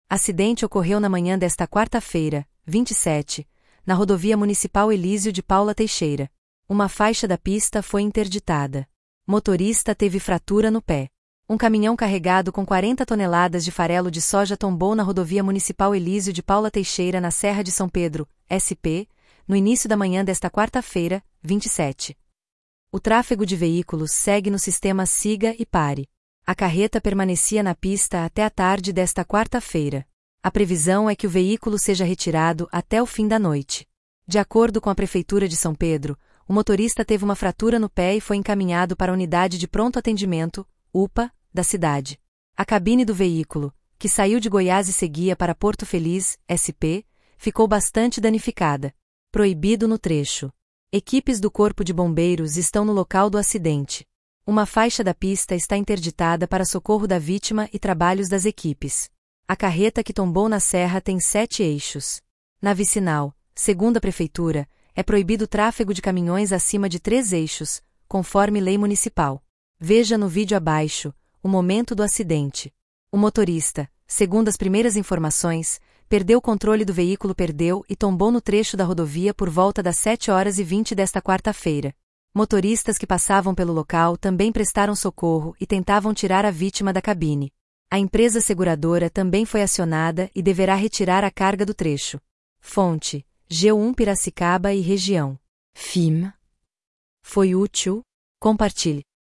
Acidente ocorreu na manhã desta quarta-feira, 27, na rodovia municipal Elísio de Paula Teixeira. Uma faixa da pista foi interditada. Motorista teve fratura no pé. Um caminhão carregado com 40 toneladas de farelo de soja tombou na rodovia municipal Elísio de Paula Teixeira na Serra de São Pedro, SP, no início da manhã desta quarta-feira, 27. O tráfego de veículos segue no sistema siga e pare. A carreta permanecia na pista até a tarde desta quarta-feira. A previsão é que o veículo seja retirado até o fim da noite. De acordo com a Prefeitura de São Pedro, o motorista teve uma fratura no pé e foi encaminhado para a unidade de pronto atendimento, UPA, da cidade. A cabine do veículo, que saiu de Goiás e seguia para Porto Feliz, SP, ficou bastante danificada. Proibido no trecho. Equipes do Corpo de Bombeiros estão no local do acidente. Uma faixa da pista está interditada para socorro da vítima e trabalhos das equipes. A carreta que tombou na serra tem 7 eixos. Na vicinal, segundo a Prefeitura, é proibido o tráfego de caminhões acima de 3 eixos, conforme lei municipal. Veja no vídeo abaixo o momento do acidente. O motorista, segundo as primeiras informações, perdeu o controle do veículo e tombou no trecho da rodovia por volta das 7h20 desta quarta-feira. Motoristas que passavam pelo local também prestaram socorro e tentavam tirar a vítima da cabine. A empresa seguradora também foi acionada e deverá retirar a carga do trecho. Fonte: G1 Piracicaba e região. FIM. Foi útil? Compartilhe.